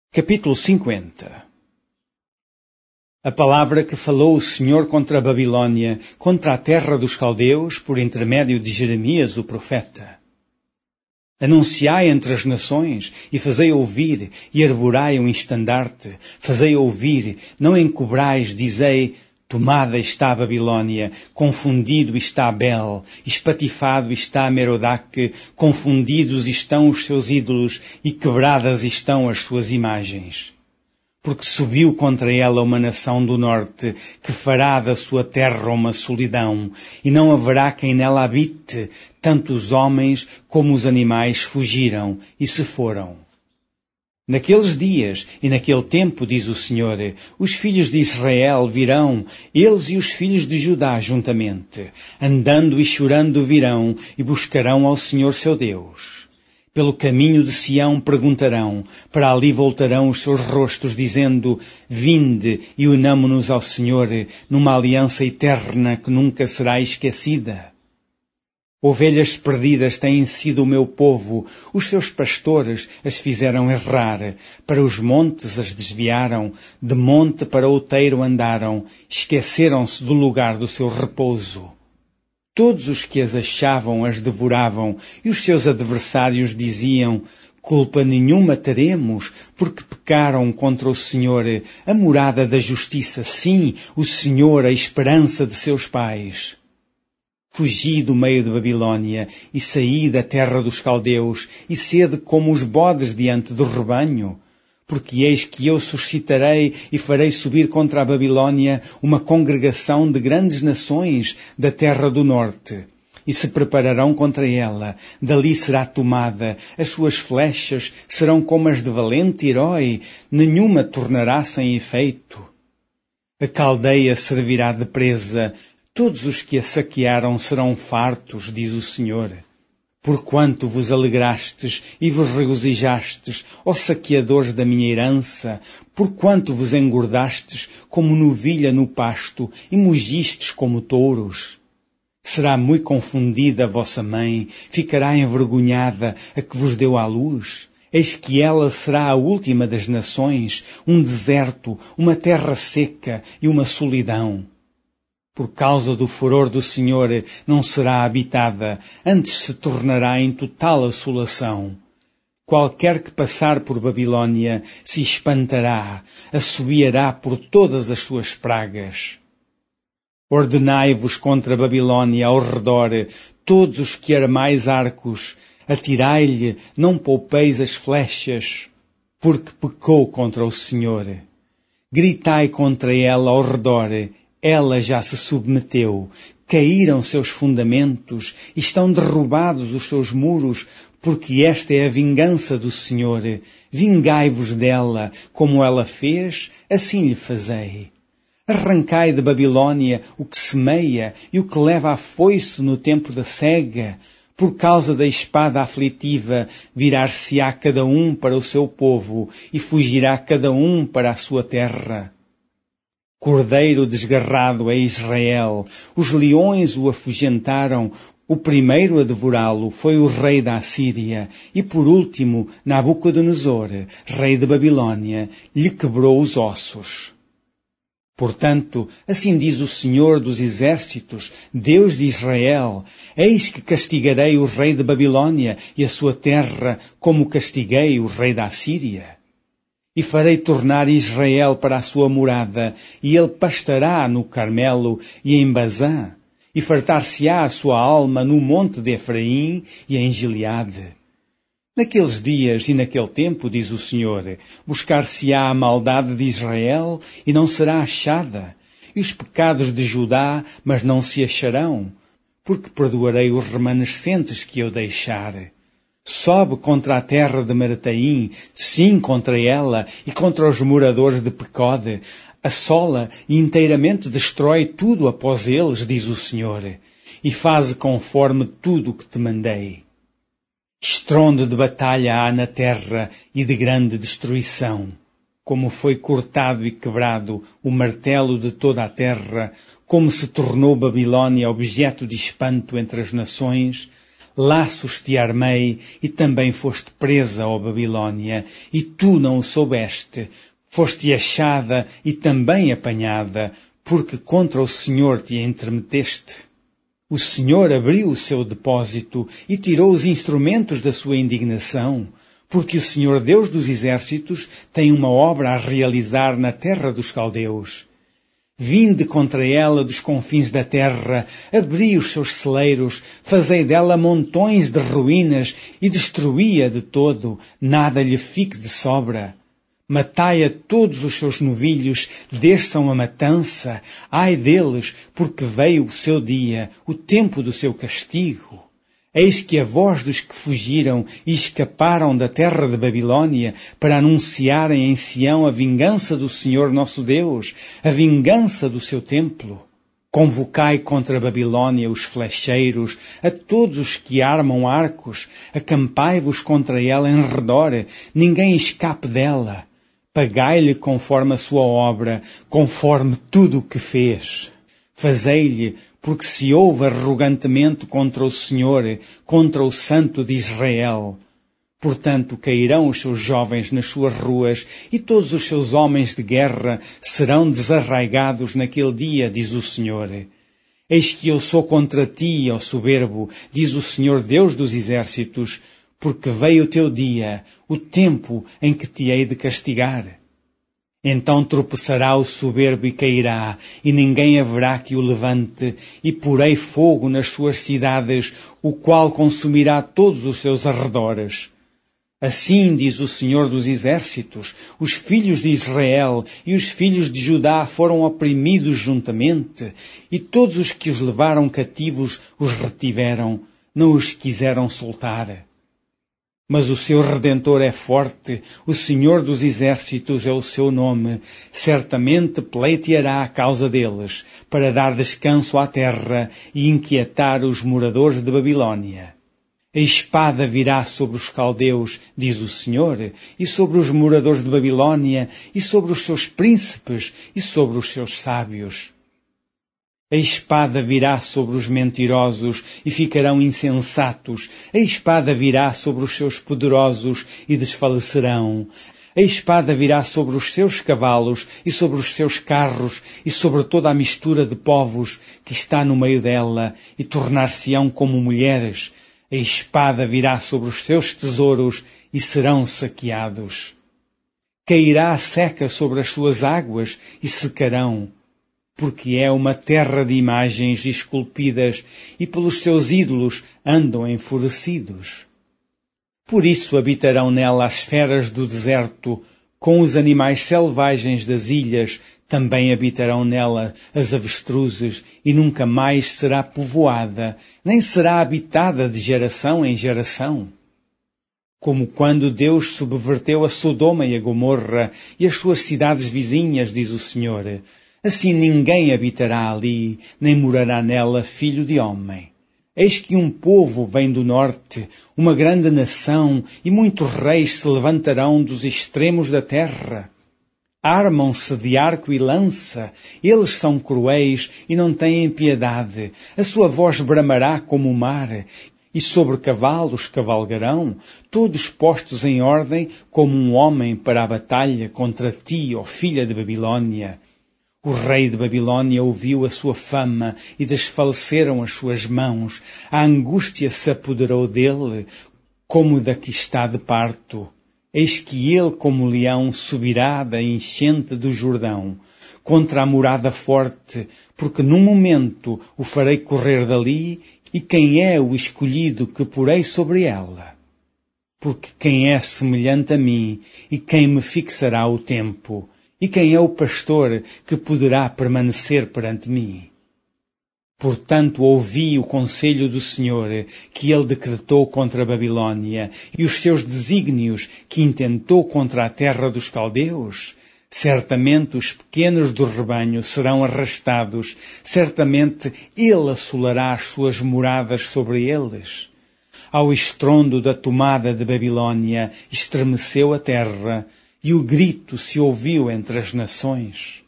Capítulo 50. A palavra que falou o Senhor contra a Babilônia, contra a terra dos caldeus, por intermédio de Jeremias, o profeta. Anunciai entre as nações, e fazei ouvir, e arvorai um estandarte. Fazei ouvir, não encobrais, dizei, tomada está a Babilônia, confundido está Bel, espatifado está Merodach, confundidos estão os seus ídolos e quebradas estão as suas imagens. Porque subiu contra ela uma nação do norte, que fará da sua terra uma solidão, e não haverá quem nela habite, tanto os homens como os animais fugiram e se foram. Naqueles dias e naquele tempo, diz o Senhor, os filhos de Israel virão, eles e os filhos de Judá juntamente, andando e chorando virão e buscarão ao Senhor seu Deus. Pelo caminho de Sião perguntarão, para ali voltarão os seus rostos, dizendo, vinde e unamo-nos ao Senhor, numa aliança eterna que nunca será esquecida. Ovelhas perdidas têm sido o meu povo, os seus pastores as fizeram errar, para os montes as desviaram, de monte para outeiro andaram, esqueceram-se do lugar do seu repouso. Todos os que as achavam as devoravam, e os seus adversários diziam, culpa nenhuma teremos, porque pecaram contra o Senhor, a morada da justiça, sim, o Senhor, a esperança de seus pais. Fugi do meio de Babilônia, e saí da terra dos caldeus, e sede como os bodes diante do rebanho. Porque eis que eu suscitarei e farei subir contra a Babilônia uma congregação de grandes nações da terra do norte. E se prepararão contra ela, dali será tomada, as suas flechas serão como as de valente herói, nenhuma tornará sem efeito. A caldeia servirá de presa, todos os que a saquearam serão fartos, diz o Senhor. Porquanto vos alegrastes e vos regozijastes, ó saqueadores da minha herança, porquanto vos engordastes como novilha no pasto e mugistes como touros. Será muito confundida a vossa mãe, ficará envergonhada a que vos deu à luz. Eis que ela será a última das nações, um deserto, uma terra seca e uma solidão. Por causa do furor do Senhor não será habitada, antes se tornará em total assolação. Qualquer que passar por Babilônia se espantará, assobiará por todas as suas pragas. Ordenai-vos contra a Babilônia ao redor, todos os que armais arcos, atirai-lhe, não poupeis as flechas, porque pecou contra o Senhor. Gritai contra ela ao redor, ela já se submeteu, caíram seus fundamentos, estão derrubados os seus muros, porque esta é a vingança do Senhor. Vingai-vos dela, como ela fez, assim lhe fazei. Arrancai de Babilônia o que semeia e o que leva a foice no tempo da cega. Por causa da espada aflitiva, virar-se-á cada um para o seu povo e fugirá cada um para a sua terra. Cordeiro desgarrado é Israel, os leões o afugentaram, o primeiro a devorá-lo foi o rei da Assíria, e por último Nabucodonosor, rei de Babilônia, lhe quebrou os ossos. Portanto, assim diz o Senhor dos Exércitos, Deus de Israel, eis que castigarei o rei de Babilônia e a sua terra, como castiguei o rei da Assíria. E farei tornar Israel para a sua morada, e ele pastará no Carmelo e em Bazã, e fartar-se-á a sua alma no monte de Efraim e em Gileade. Naqueles dias e naquele tempo, diz o Senhor, buscar-se-á a maldade de Israel e não será achada, e os pecados de Judá, mas não se acharão, porque perdoarei os remanescentes que eu deixar. Sobe contra a terra de Merataim, sim contra ela, e contra os moradores de Pecode. Assola e inteiramente destrói tudo após eles, diz o Senhor, e faze conforme tudo o que te mandei. Estrondo de batalha há na terra e de grande destruição. Como foi cortado e quebrado o martelo de toda a terra, como se tornou Babilônia objeto de espanto entre as nações, laços te armei e também foste presa, ó Babilônia, e tu não o soubeste. Foste achada e também apanhada, porque contra o Senhor te entremeteste. O Senhor abriu o seu depósito e tirou os instrumentos da sua indignação, porque o Senhor Deus dos exércitos tem uma obra a realizar na terra dos caldeus. Vinde contra ela dos confins da terra, abri os seus celeiros, fazei dela montões de ruínas e destruí-a de todo, nada lhe fique de sobra. Matai a todos os seus novilhos, desçam a matança, ai deles, porque veio o seu dia, o tempo do seu castigo. Eis que a voz dos que fugiram e escaparam da terra de Babilônia para anunciarem em Sião a vingança do Senhor nosso Deus, a vingança do seu templo. Convocai contra a Babilônia os flecheiros, a todos os que armam arcos, acampai-vos contra ela em redor, ninguém escape dela. Pagai-lhe conforme a sua obra, conforme tudo o que fez. Fazei-lhe, porque se ouve arrogantemente contra o Senhor, contra o Santo de Israel. Portanto, cairão os seus jovens nas suas ruas, e todos os seus homens de guerra serão desarraigados naquele dia, diz o Senhor. Eis que eu sou contra ti, ó soberbo, diz o Senhor Deus dos exércitos, porque veio o teu dia, o tempo em que te hei de castigar. Então tropeçará o soberbo e cairá, e ninguém haverá que o levante, e porei fogo nas suas cidades, o qual consumirá todos os seus arredores. Assim diz o Senhor dos exércitos, os filhos de Israel e os filhos de Judá foram oprimidos juntamente, e todos os que os levaram cativos os retiveram, não os quiseram soltar. Mas o seu Redentor é forte, o Senhor dos exércitos é o seu nome, certamente pleiteará a causa deles, para dar descanso à terra e inquietar os moradores de Babilônia. A espada virá sobre os caldeus, diz o Senhor, e sobre os moradores de Babilônia, e sobre os seus príncipes, e sobre os seus sábios. A espada virá sobre os mentirosos e ficarão insensatos. A espada virá sobre os seus poderosos e desfalecerão. A espada virá sobre os seus cavalos e sobre os seus carros e sobre toda a mistura de povos que está no meio dela e tornar-se-ão como mulheres. A espada virá sobre os seus tesouros e serão saqueados. Cairá a seca sobre as suas águas e secarão. Porque é uma terra de imagens esculpidas, e pelos seus ídolos andam enfurecidos. Por isso habitarão nela as feras do deserto, com os animais selvagens das ilhas, também habitarão nela as avestruzes, e nunca mais será povoada, nem será habitada de geração em geração. Como quando Deus subverteu a Sodoma e a Gomorra, e as suas cidades vizinhas, diz o Senhor, assim ninguém habitará ali, nem morará nela filho de homem. Eis que um povo vem do norte, uma grande nação, e muitos reis se levantarão dos extremos da terra. Armam-se de arco e lança, eles são cruéis e não têm piedade. A sua voz bramará como o mar, e sobre cavalos cavalgarão, todos postos em ordem como um homem para a batalha contra ti, ó filha de Babilônia. O rei de Babilônia ouviu a sua fama e desfaleceram as suas mãos. A angústia se apoderou dele, como da que está de parto. Eis que ele, como leão, subirá da enchente do Jordão, contra a morada forte, porque num momento o farei correr dali, e quem é o escolhido que porei sobre ela? Porque quem é semelhante a mim, e quem me fixará o tempo? E quem é o pastor que poderá permanecer perante mim? Portanto, ouvi o conselho do Senhor, que ele decretou contra a Babilônia, e os seus desígnios que intentou contra a terra dos caldeus. Certamente os pequenos do rebanho serão arrastados, certamente ele assolará as suas moradas sobre eles. Ao estrondo da tomada de Babilônia, estremeceu a terra, e o grito se ouviu entre as nações.